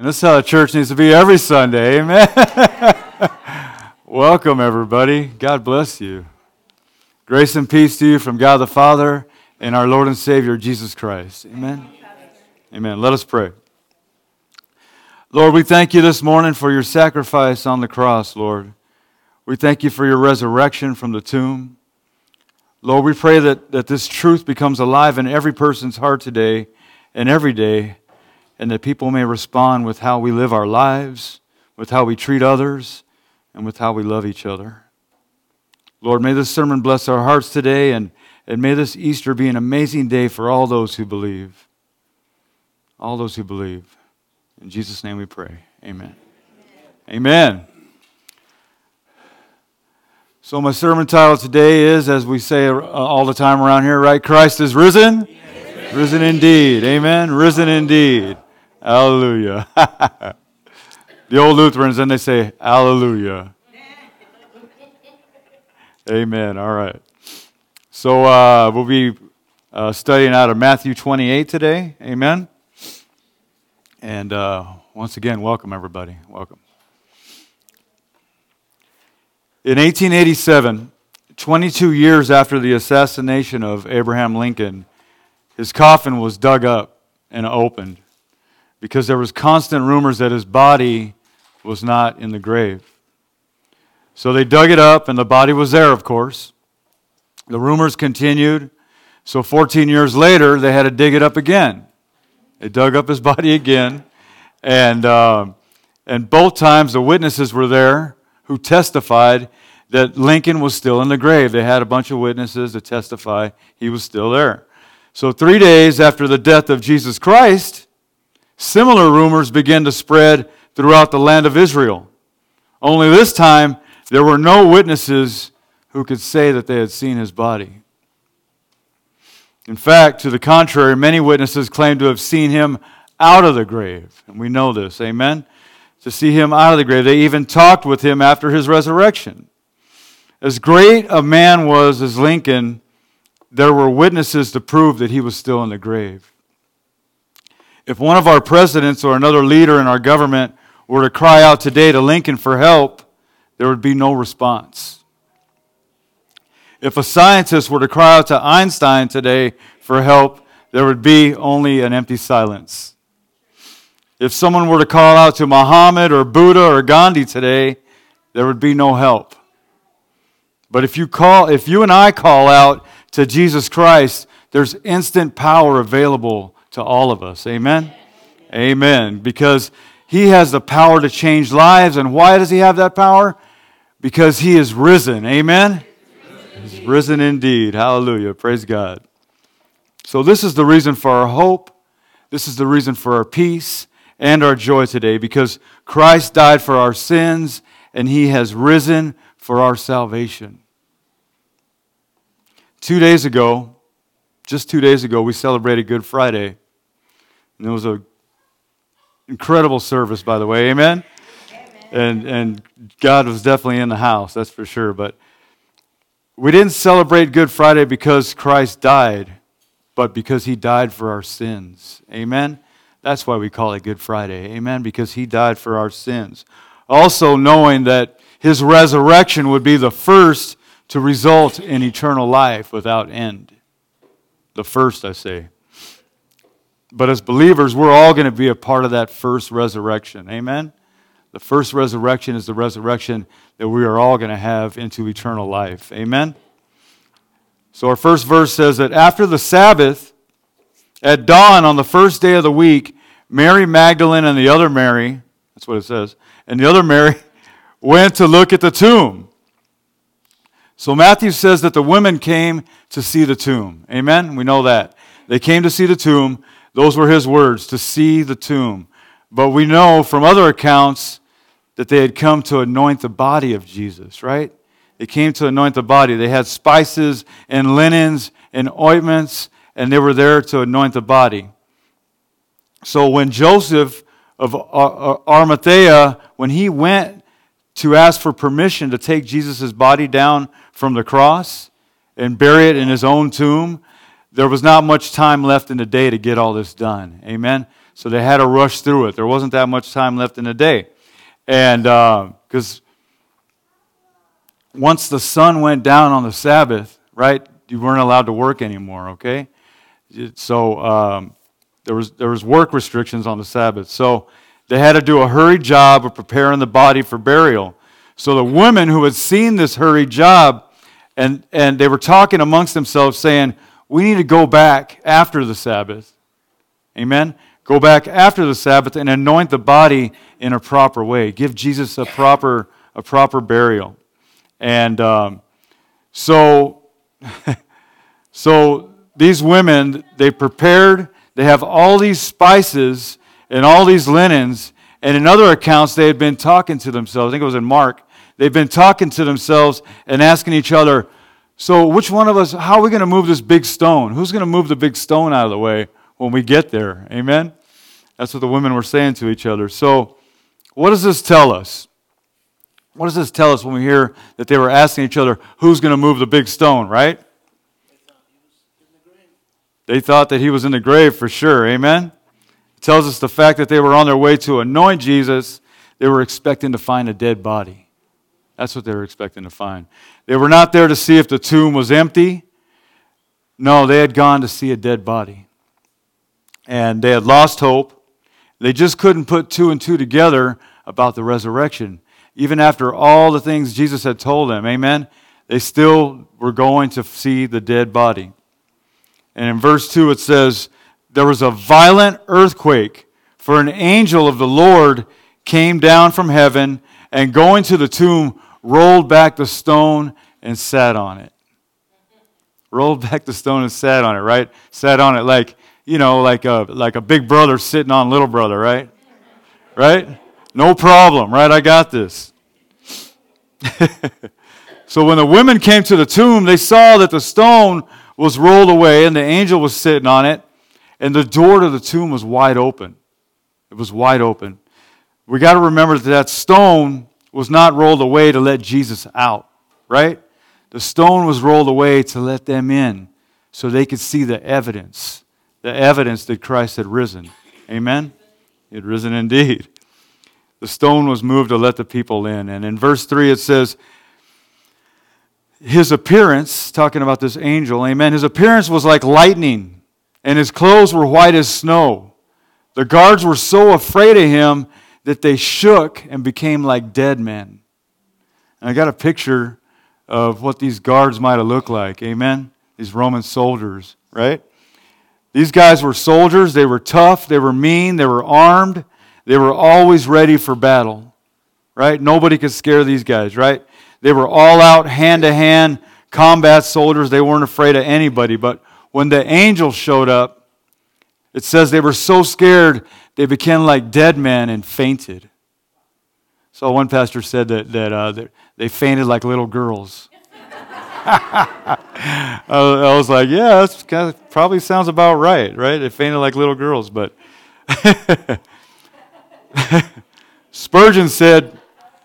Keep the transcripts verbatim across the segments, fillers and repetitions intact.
And this is how a church needs to be every Sunday. Amen. Welcome, everybody. God bless you. Grace and peace to you from God the Father and our Lord and Savior, Jesus Christ. Amen. Amen. Let us pray. Lord, we thank you this morning for your sacrifice on the cross, Lord. We thank you for your resurrection from the tomb. Lord, we pray that, that this truth becomes alive in every person's heart today and every day, and that people may respond with how we live our lives, with how we treat others, and with how we love each other. Lord, may this sermon bless our hearts today, and, and may this Easter be an amazing day for all those who believe. All those who believe. In Jesus' name we pray. Amen. Amen. Amen. So my sermon title today is, as we say all the time around here, right? Christ is risen. Amen. Risen indeed. Amen. Risen indeed. Hallelujah. The old Lutherans, then they say, hallelujah. Amen. All right. So uh, we'll be uh, studying out of Matthew twenty-eight today. Amen. And uh, once again, welcome everybody. Welcome. In eighteen eighty-seven, twenty-two years after the assassination of Abraham Lincoln, his coffin was dug up and opened because there was constant rumors that his body was not in the grave. So they dug it up, and the body was there, of course. The rumors continued. So fourteen years later, they had to dig it up again. They dug up his body again, and uh, and both times the witnesses were there who testified that Lincoln was still in the grave. They had a bunch of witnesses to testify he was still there. So three days after the death of Jesus Christ, similar rumors began to spread throughout the land of Israel. Only this time, there were no witnesses who could say that they had seen his body. In fact, to the contrary, many witnesses claimed to have seen him out of the grave. And we know this, amen? To see him out of the grave. They even talked with him after his resurrection. As great a man was as Lincoln, there were witnesses to prove that he was still in the grave. If one of our presidents or another leader in our government were to cry out today to Lincoln for help, there would be no response. If a scientist were to cry out to Einstein today for help, there would be only an empty silence. If someone were to call out to Muhammad or Buddha or Gandhi today, there would be no help. But if you call, if you and I call out to Jesus Christ, there's instant power available to all of us. Amen? Amen. Because he has the power to change lives. And why does he have that power? Because he is risen. Amen? He's risen indeed. Hallelujah. Praise God. So this is the reason for our hope. This is the reason for our peace and our joy today. Because Christ died for our sins and he has risen for our salvation. Two days ago, just two days ago, we celebrated Good Friday. And it was an incredible service, by the way. Amen? Amen? And, and God was definitely in the house, that's for sure. But we didn't celebrate Good Friday because Christ died, but because he died for our sins. Amen? That's why we call it Good Friday. Amen? Because he died for our sins. Also knowing that his resurrection would be the first to result in eternal life without end. The first, I say. But as believers, we're all going to be a part of that first resurrection. Amen? The first resurrection is the resurrection that we are all going to have into eternal life. Amen? So our first verse says that after the Sabbath, at dawn on the first day of the week, Mary Magdalene and the other Mary, that's what it says, and the other Mary went to look at the tomb. So Matthew says that the women came to see the tomb. Amen? We know that. They came to see the tomb. Those were his words, to see the tomb. But we know from other accounts that they had come to anoint the body of Jesus, right? They came to anoint the body. They had spices and linens and ointments, and they were there to anoint the body. So when Joseph of Arimathea, when he went to ask for permission to take Jesus' body down from the cross and bury it in his own tomb, there was not much time left in the day to get all this done. Amen? So they had to rush through it. There wasn't that much time left in the day. And because uh, once the sun went down on the Sabbath, right, you weren't allowed to work anymore, okay? So um, there was there was work restrictions on the Sabbath. So they had to do a hurried job of preparing the body for burial. So the women who had seen this hurried job, and, and they were talking amongst themselves saying, we need to go back after the Sabbath. Amen? Go back after the Sabbath and anoint the body in a proper way. Give Jesus a proper a proper burial. And um, so, so these women, they prepared, they have all these spices and all these linens, and in other accounts, they had been talking to themselves. I think it was in Mark. They've been talking to themselves and asking each other, so which one of us, how are we going to move this big stone? Who's going to move the big stone out of the way when we get there? Amen? That's what the women were saying to each other. So what does this tell us? What does this tell us when we hear that they were asking each other, who's going to move the big stone, right? They thought that he was in the grave for sure. Amen? It tells us the fact that they were on their way to anoint Jesus, they were expecting to find a dead body. That's what they were expecting to find. They were not there to see if the tomb was empty. No, they had gone to see a dead body. And they had lost hope. They just couldn't put two and two together about the resurrection. Even after all the things Jesus had told them, amen, they still were going to see the dead body. And in verse two it says, there was a violent earthquake, for an angel of the Lord came down from heaven, and going to the tomb, rolled back the stone and sat on it. Rolled back the stone and sat on it, right? Sat on it like, you know, like a, like a big brother sitting on little brother, right? Right? No problem, right? I got this. So when the women came to the tomb, they saw that the stone was rolled away and the angel was sitting on it, and the door to the tomb was wide open. It was wide open. We got to remember that that stone was not rolled away to let Jesus out, right? The stone was rolled away to let them in so they could see the evidence, the evidence that Christ had risen. Amen? He had risen indeed. The stone was moved to let the people in. And in verse three it says, his appearance, talking about this angel, amen, his appearance was like lightning, and his clothes were white as snow. The guards were so afraid of him that they shook and became like dead men. And I got a picture of what these guards might have looked like, amen? These Roman soldiers, right? These guys were soldiers, they were tough, they were mean, they were armed, they were always ready for battle, right? Nobody could scare these guys, right? They were all out, hand-to-hand combat soldiers, they weren't afraid of anybody. But when the angel showed up, it says they were so scared they became like dead men and fainted. So one pastor said that, that uh, they fainted like little girls. I was like, yeah, that kind of probably sounds about right, right? They fainted like little girls. But Spurgeon said,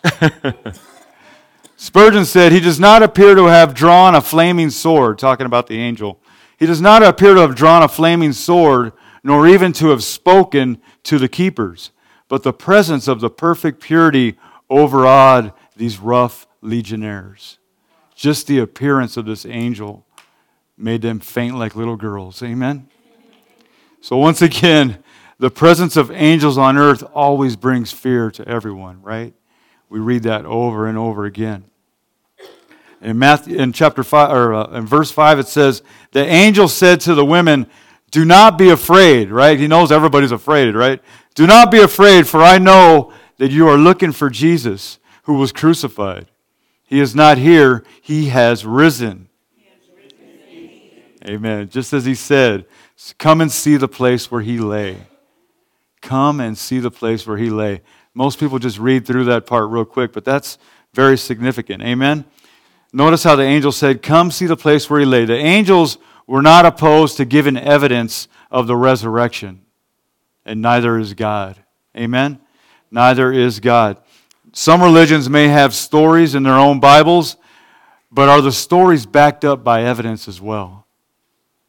Spurgeon said, he does not appear to have drawn a flaming sword, talking about the angel. He does not appear to have drawn a flaming sword, nor even to have spoken to the keepers. But the presence of the perfect purity overawed these rough legionnaires. Just the appearance of this angel made them faint like little girls. Amen? So once again, the presence of angels on earth always brings fear to everyone, right? We read that over and over again. In Matthew, in chapter five, or uh, in verse five, it says, the angel said to the women, do not be afraid, right? He knows everybody's afraid, right? Do not be afraid, for I know that you are looking for Jesus, who was crucified. He is not here, he has risen. He has risen. Amen. Just as he said, come and see the place where he lay. Come and see the place where he lay. Most people just read through that part real quick, but that's very significant. Amen? Notice how the angel said, come see the place where he lay. The angels were not opposed to giving evidence of the resurrection, and neither is God. Amen? Neither is God. Some religions may have stories in their own Bibles, but are the stories backed up by evidence as well?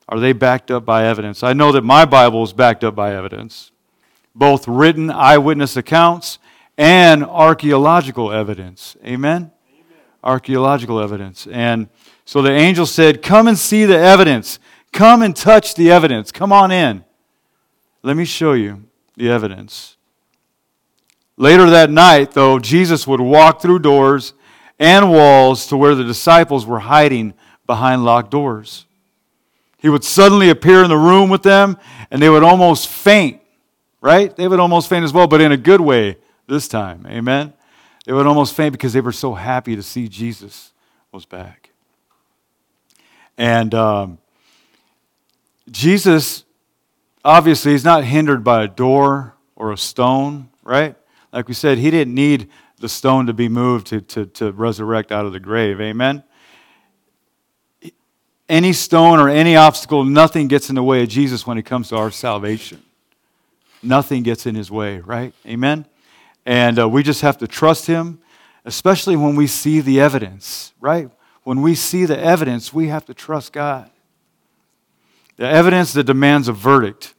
Are they backed up by evidence? I know that my Bible is backed up by evidence, both written eyewitness accounts and archaeological evidence. Amen? Amen. Archaeological evidence. And so the angel said, come and see the evidence. Come and touch the evidence. Come on in. Let me show you the evidence. Later that night, though, Jesus would walk through doors and walls to where the disciples were hiding behind locked doors. He would suddenly appear in the room with them, and they would almost faint, right? They would almost faint as well, but in a good way this time. Amen? They would almost faint because they were so happy to see Jesus was back. And um, Jesus, obviously, is not hindered by a door or a stone, right? Like we said, he didn't need the stone to be moved to, to, to resurrect out of the grave. Amen? Any stone or any obstacle, nothing gets in the way of Jesus when it comes to our salvation. Nothing gets in his way, right? Amen? And uh, we just have to trust him, especially when we see the evidence, right? When we see the evidence, we have to trust God. The evidence that demands a verdict.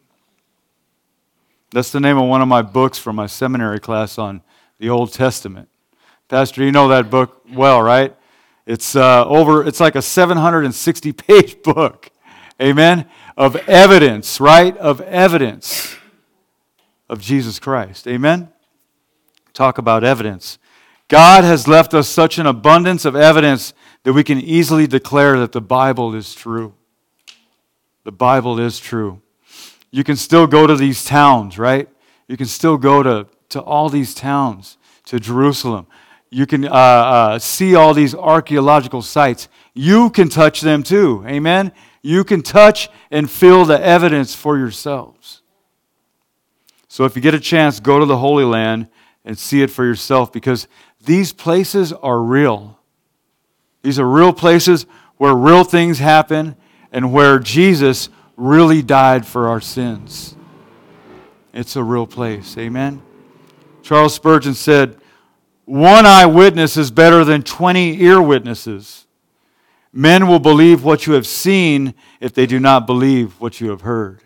That's the name of one of my books from my seminary class on the Old Testament. Pastor, you know that book well, right? It's uh, over. It's like a seven hundred sixty page book, amen, of evidence, right? Of evidence of Jesus Christ, amen? Talk about evidence. God has left us such an abundance of evidence that we can easily declare that the Bible is true. The Bible is true. You can still go to these towns, right? You can still go to, to all these towns, to Jerusalem. You can uh, uh, see all these archaeological sites. You can touch them too. Amen? You can touch and feel the evidence for yourselves. So if you get a chance, go to the Holy Land and see it for yourself, because these places are real. These are real places where real things happen and where Jesus really died for our sins. It's a real place. Amen? Charles Spurgeon said, one eyewitness is better than twenty ear witnesses. Men will believe what you have seen if they do not believe what you have heard.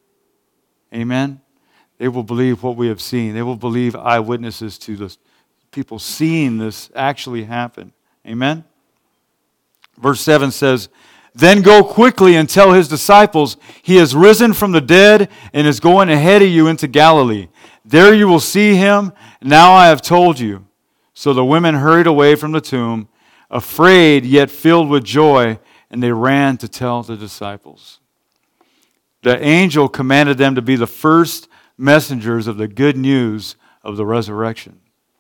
Amen? They will believe what we have seen. They will believe eyewitnesses to the people seeing this actually happen. Amen? Verse seven says, then go quickly and tell his disciples, he has risen from the dead and is going ahead of you into Galilee. There you will see him. Now I have told you. So the women hurried away from the tomb, afraid yet filled with joy, and they ran to tell the disciples. The angel commanded them to be the first messengers of the good news of the resurrection.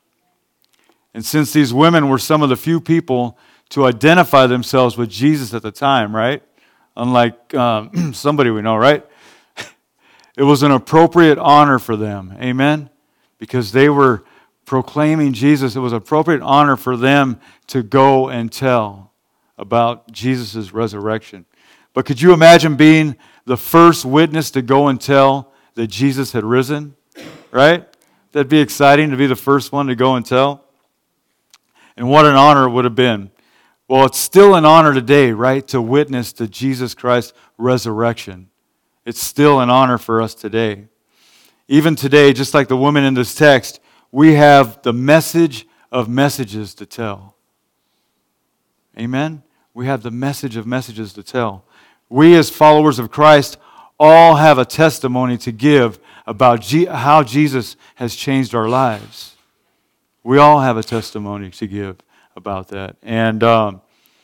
And since these women were some of the few people to identify themselves with Jesus at the time, right? Unlike um, somebody we know, right? It was an appropriate honor for them. Amen? Because they were proclaiming Jesus. It was appropriate honor for them to go and tell about Jesus' resurrection. But could you imagine being the first witness to go and tell that Jesus had risen? Right? That'd be exciting to be the first one to go and tell. And what an honor it would have been. Well, it's still an honor today, right, to witness to Jesus Christ's resurrection. It's still an honor for us today. Even today, just like the woman in this text, we have the message of messages to tell. Amen? We have the message of messages to tell. We as followers of Christ all have a testimony to give about G- how Jesus has changed our lives. We all have a testimony to give about that. And, um,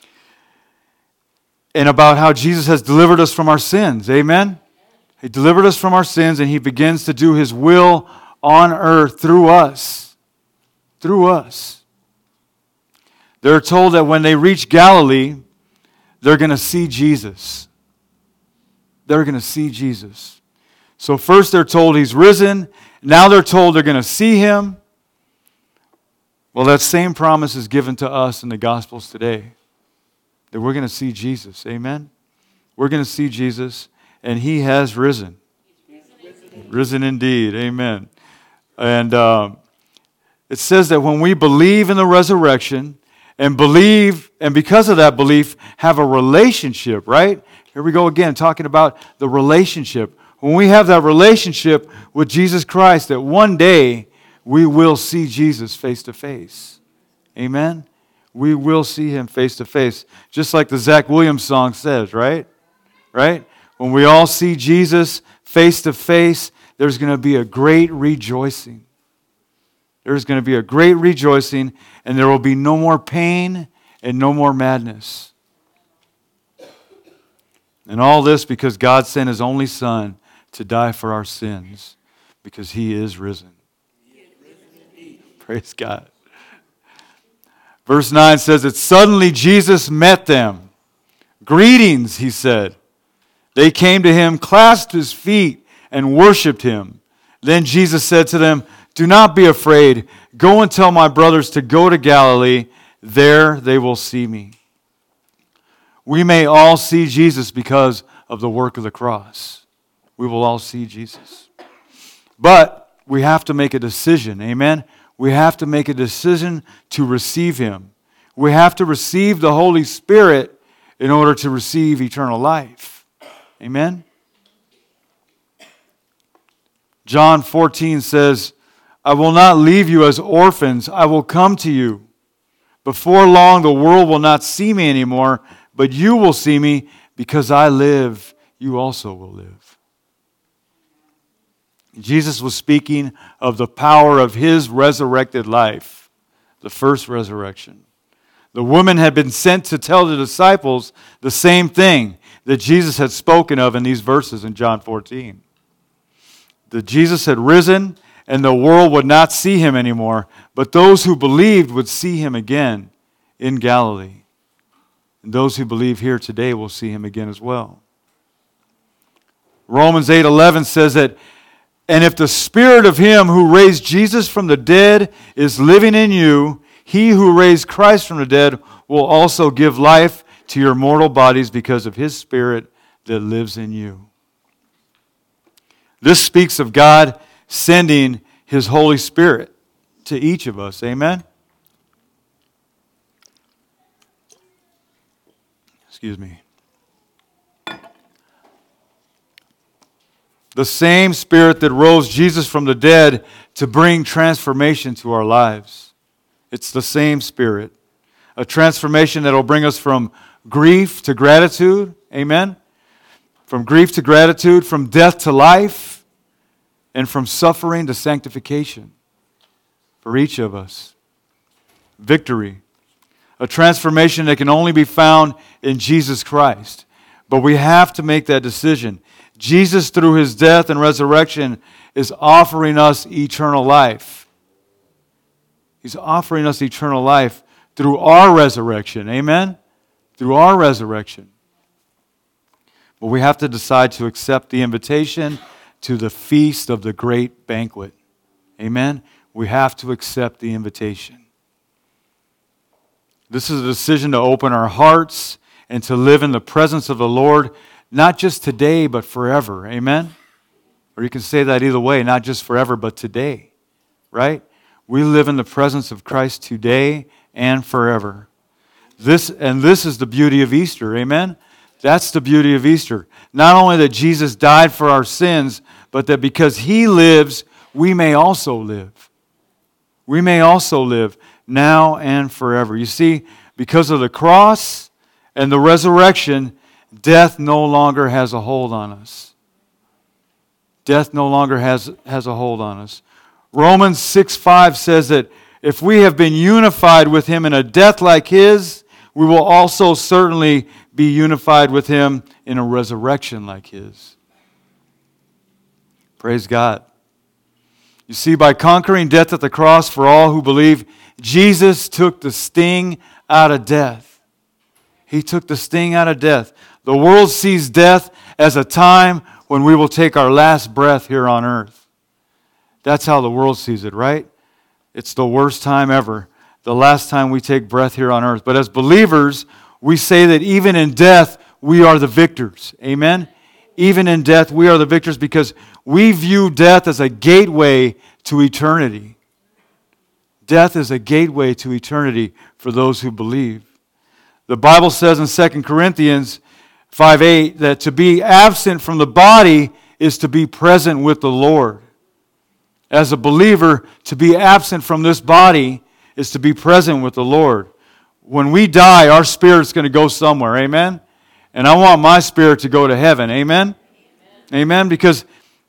and about how Jesus has delivered us from our sins. Amen? He delivered us from our sins, and he begins to do his will on earth through us. Through us. They're told that when they reach Galilee, they're going to see Jesus. They're going to see Jesus. So first they're told he's risen. Now they're told they're going to see him. Well, that same promise is given to us in the Gospels today. That we're going to see Jesus. Amen? We're going to see Jesus, and he has risen. Risen, risen indeed. Amen. And uh, it says that when we believe in the resurrection and believe, and because of that belief, have a relationship, right? Here we go again, talking about the relationship. When we have that relationship with Jesus Christ, that one day we will see Jesus face to face. Amen? We will see him face to face. Just like the Zach Williams song says, right? Right? When we all see Jesus face to face, there's going to be a great rejoicing. There's going to be a great rejoicing, and there will be no more pain and no more madness. And all this because God sent his only Son to die for our sins, because he is risen. He is risen. Praise God. Verse nine says that suddenly Jesus met them. Greetings, he said. They came to him, clasped his feet, and worshiped him. Then Jesus said to them, do not be afraid. Go and tell my brothers to go to Galilee. There they will see me. We may all see Jesus because of the work of the cross. We will all see Jesus. But we have to make a decision. Amen? We have to make a decision to receive him. We have to receive the Holy Spirit in order to receive eternal life. Amen? John fourteen says, I will not leave you as orphans. I will come to you. Before long, the world will not see me anymore, but you will see me. Because I live, you also will live. Jesus was speaking of the power of his resurrected life, the first resurrection. The woman had been sent to tell the disciples the same thing that Jesus had spoken of in these verses in John fourteen. That Jesus had risen and the world would not see him anymore, but those who believed would see him again in Galilee. And those who believe here today will see him again as well. Romans eight eleven says that, and if the spirit of him who raised Jesus from the dead is living in you, he who raised Christ from the dead will also give life to your mortal bodies because of his spirit that lives in you. This speaks of God sending his Holy Spirit to each of us. Amen? Excuse me. The same Spirit that rose Jesus from the dead to bring transformation to our lives. It's the same Spirit. A transformation that will bring us from grief to gratitude. Amen? From grief to gratitude, from death to life, and from suffering to sanctification for each of us. Victory. A transformation that can only be found in Jesus Christ. But we have to make that decision. Jesus, through his death and resurrection, is offering us eternal life. He's offering us eternal life through our resurrection. Amen? Through our resurrection. But we have to decide to accept the invitation to the feast of the great banquet. Amen? We have to accept the invitation. This is a decision to open our hearts and to live in the presence of the Lord, not just today, but forever. Amen? Or you can say that either way, not just forever, but today. Right? We live in the presence of Christ today and forever. This and this is the beauty of Easter. Amen? That's the beauty of Easter. Not only that Jesus died for our sins, but that because he lives, we may also live. We may also live now and forever. You see, because of the cross and the resurrection, death no longer has a hold on us. Death no longer has, has a hold on us. Romans six five says that if we have been unified with him in a death like his, we will also certainly be unified with him in a resurrection like his. Praise God. You see, by conquering death at the cross for all who believe, Jesus took the sting out of death. He took the sting out of death. The world sees death as a time when we will take our last breath here on earth. That's how the world sees it, right? It's the worst time ever. The last time we take breath here on earth. But as believers, we say that even in death, we are the victors. Amen? Even in death, we are the victors because we view death as a gateway to eternity. Death is a gateway to eternity for those who believe. The Bible says in Second Corinthians, five eight, that to be absent from the body is to be present with the Lord. As a believer, to be absent from this body is to be present with the Lord. When we die, our spirit's going to go somewhere. Amen? And I want my spirit to go to heaven. Amen? Amen. Amen? Because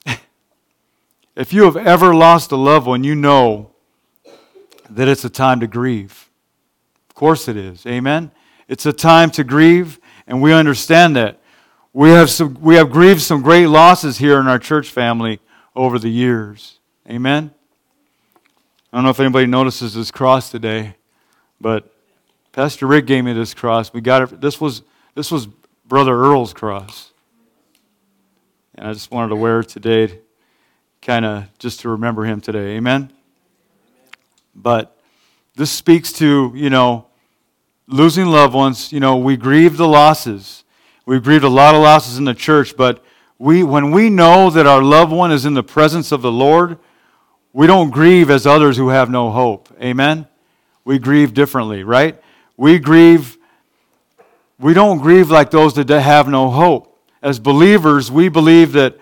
if you have ever lost a loved one, you know that it's a time to grieve. Of course it is. Amen? It's a time to grieve, and we understand that. We have some, we have grieved some great losses here in our church family over the years. Amen? I don't know if anybody notices this cross today, but Pastor Rick gave me this cross. We got it. This was this was Brother Earl's cross, and I just wanted to wear it today, kind of just to remember him today. Amen. But this speaks to, you know, losing loved ones. You know, we grieve the losses. We've grieved a lot of losses in the church, but we when we know that our loved one is in the presence of the Lord, we don't grieve as others who have no hope. Amen. We grieve differently, right? We grieve, we don't grieve like those that have no hope. As believers, we believe that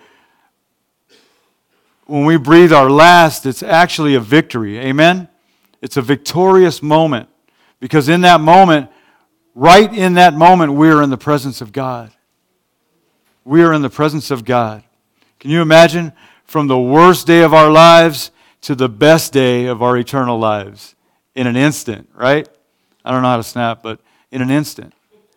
when we breathe our last, it's actually a victory. Amen? It's a victorious moment. Because in that moment, right in that moment, we are in the presence of God. We are in the presence of God. Can you imagine from the worst day of our lives to the best day of our eternal lives in an instant, right? I don't know how to snap, but in an instant.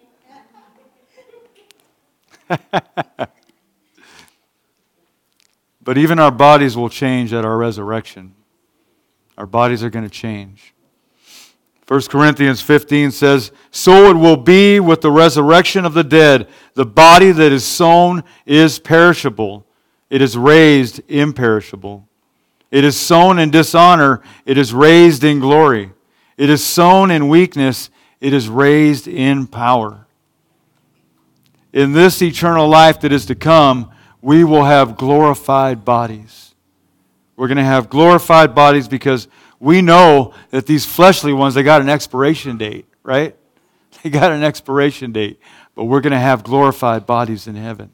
But even our bodies will change at our resurrection. Our bodies are going to change. First Corinthians fifteen says, "So it will be with the resurrection of the dead. The body that is sown is perishable. It is raised imperishable. It is sown in dishonor. It is raised in glory. It is sown in weakness. It is raised in power." In this eternal life that is to come, we will have glorified bodies. We're going to have glorified bodies because we know that these fleshly ones, they got an expiration date, right? They got an expiration date. But we're going to have glorified bodies in heaven.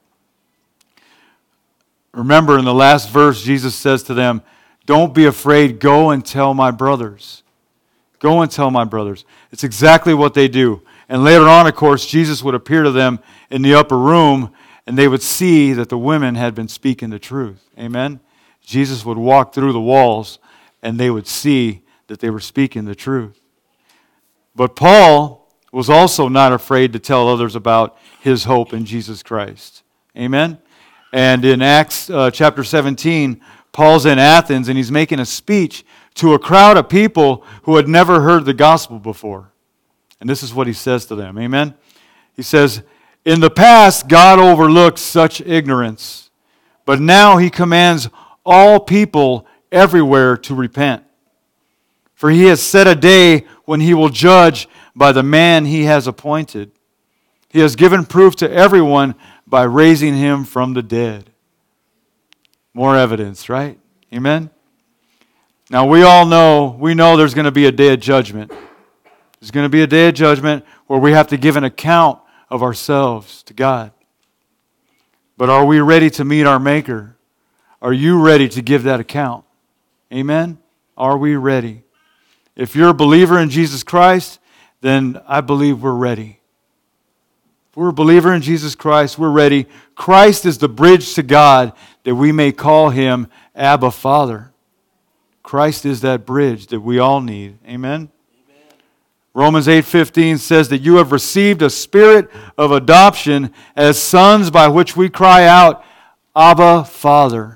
Remember in the last verse, Jesus says to them, "Don't be afraid, go and tell my brothers." Go and tell my brothers. It's exactly what they do. And later on, of course, Jesus would appear to them in the upper room, and they would see that the women had been speaking the truth. Amen? Jesus would walk through the walls, and they would see that they were speaking the truth. But Paul was also not afraid to tell others about his hope in Jesus Christ. Amen? And in Acts uh, chapter seventeen, Paul's in Athens, and he's making a speech to a crowd of people who had never heard the gospel before. And this is what he says to them. Amen? He says, "In the past, God overlooked such ignorance, but now he commands all people everywhere to repent. For he has set a day when he will judge by the man he has appointed. He has given proof to everyone by raising him from the dead." More evidence, right? Amen? Now we all know, we know there's going to be a day of judgment. There's going to be a day of judgment where we have to give an account of ourselves to God. But are we ready to meet our Maker? Are you ready to give that account? Amen? Are we ready? If you're a believer in Jesus Christ, then I believe we're ready. If we're a believer in Jesus Christ, we're ready. Christ is the bridge to God that we may call him Abba Father. Christ is that bridge that we all need. Amen? Amen. Romans eight fifteen says that you have received a spirit of adoption as sons by which we cry out, Abba Father.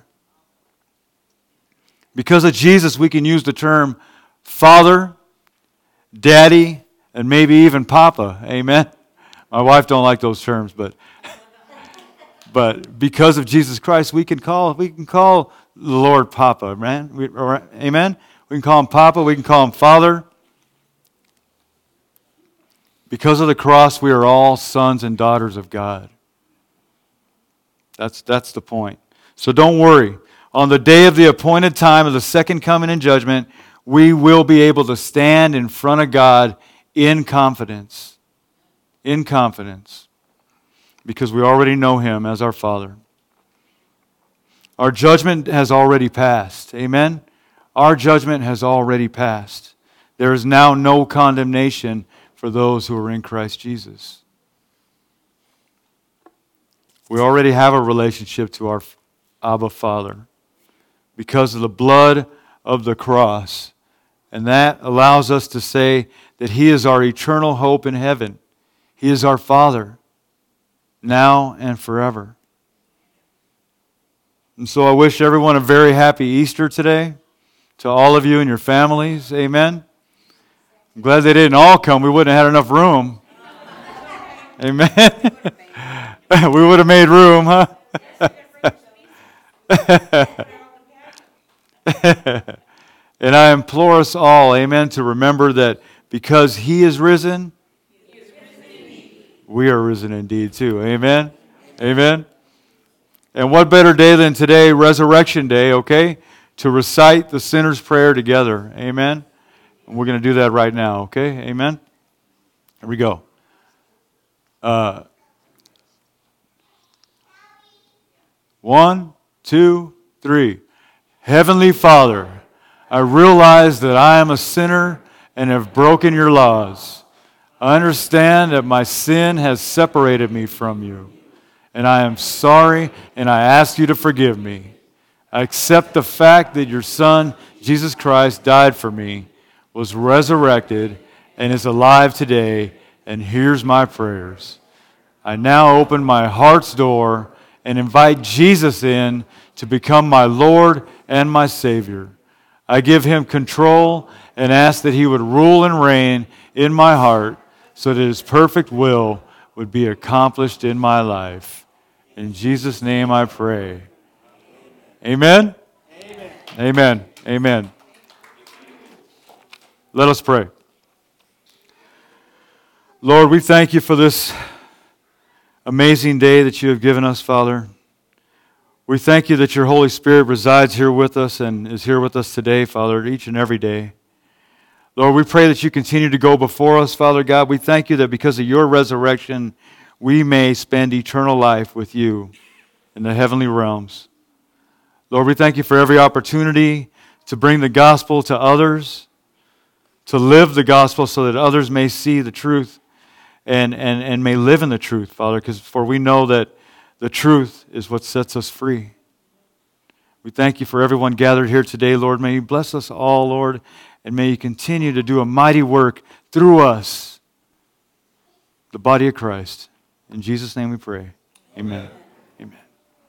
Because of Jesus, we can use the term Father, Daddy, and maybe even Papa. Amen? My wife don't like those terms, but but because of Jesus Christ, we can call we can call the Lord Papa, man. We, or, amen? We can call him Papa, we can call him Father. Because of the cross, we are all sons and daughters of God. That's that's the point. So don't worry. On the day of the appointed time of the second coming and judgment, we will be able to stand in front of God in confidence. In confidence. because we already know Him as our Father. Our judgment has already passed. Amen? Our judgment has already passed. There is now no condemnation for those who are in Christ Jesus. We already have a relationship to our Abba Father because of the blood of the cross. And that allows us to say that He is our eternal hope in heaven. He is our Father, now and forever. And so I wish everyone a very happy Easter today, to all of you and your families. Amen. I'm glad they didn't all come. We wouldn't have had enough room. Amen. We would have made room, huh? And I implore us all, amen, to remember that because He is risen, he is risen we are risen indeed too. Amen? Amen? And what better day than today, Resurrection Day, okay, to recite the sinner's prayer together. Amen? And we're going to do that right now, okay? Amen? Here we go. Uh, one, two, three. Heavenly Father, I realize that I am a sinner and have broken your laws. I understand that my sin has separated me from you, and I am sorry, and I ask you to forgive me. I accept the fact that your Son, Jesus Christ, died for me, was resurrected, and is alive today, and hears my prayers. I now open my heart's door and invite Jesus in to become my Lord and my Savior. I give Him control and ask that He would rule and reign in my heart so that His perfect will would be accomplished in my life. In Jesus' name I pray. Amen? Amen. Amen. Amen. Let us pray. Lord, we thank you for this amazing day that you have given us, Father. We thank you that your Holy Spirit resides here with us and is here with us today, Father, each and every day. Lord, we pray that you continue to go before us, Father God. We thank you that because of your resurrection, we may spend eternal life with you in the heavenly realms. Lord, we thank you for every opportunity to bring the gospel to others, to live the gospel so that others may see the truth and, and, and may live in the truth, Father, because for we know that the truth is what sets us free. We thank you for everyone gathered here today, Lord. May you bless us all, Lord, and may you continue to do a mighty work through us, the body of Christ. In Jesus' name we pray. Amen. Amen.